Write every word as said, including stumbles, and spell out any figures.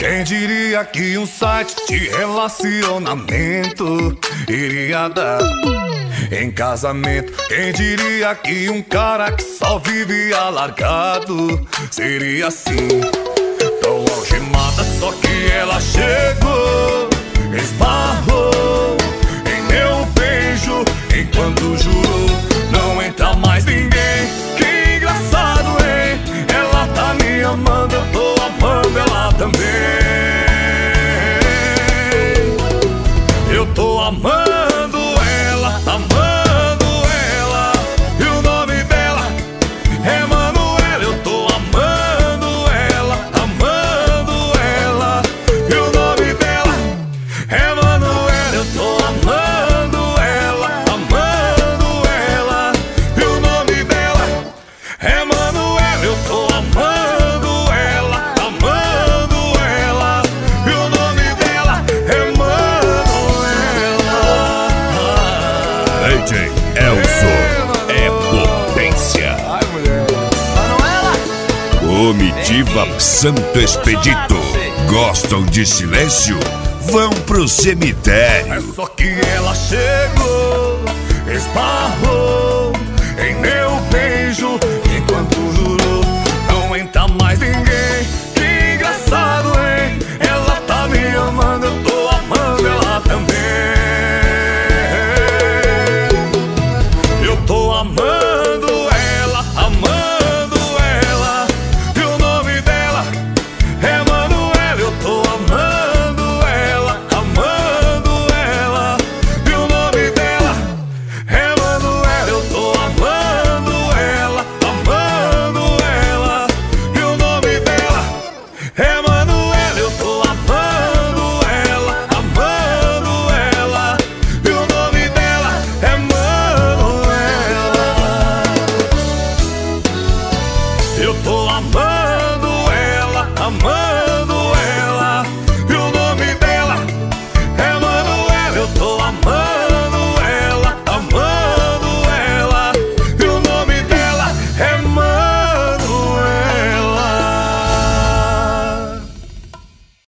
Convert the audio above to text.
Quem diria que um site de relacionamento iria dar em casamento? Quem diria que um cara que só vivia largado seria assim? Tão algemada, só que ela chegou, esbarrou em meu beijo, enquanto jurou não entra mais ninguém. Que engraçado, hein? Ela tá me amando, eu tô amando ela também. Eu tô amando ela, amando ela, e o nome dela é Manuela. Eu tô amando ela, amando ela, e o nome dela é Manuela. Eu tô amando ela, amando ela, e o nome dela é Manuela. Eu tô amando ela, amando ela, e o nome dela é Manuela. D J Elson é potência. Ai, mulher. Manuela! Comitiva Santo Expedito. Gostam de silêncio? Vão pro É cemitério. só que ela chegou, esbarrou em meu beijo, enquanto jurou não entra mais ninguém. Que engraçado, hein? Ela tá me amando, eu tô amando ela também. Eu tô amando ela, amando ela, e o nome dela é Manuela. Eu tô amando ela, amando ela, e o nome dela é Manuela. Eu tô amando ela, amando ela, e o nome dela é Manuela. Eu tô amando ela, amando ela, e o nome dela é Manuela. Eu tô amando ela, amando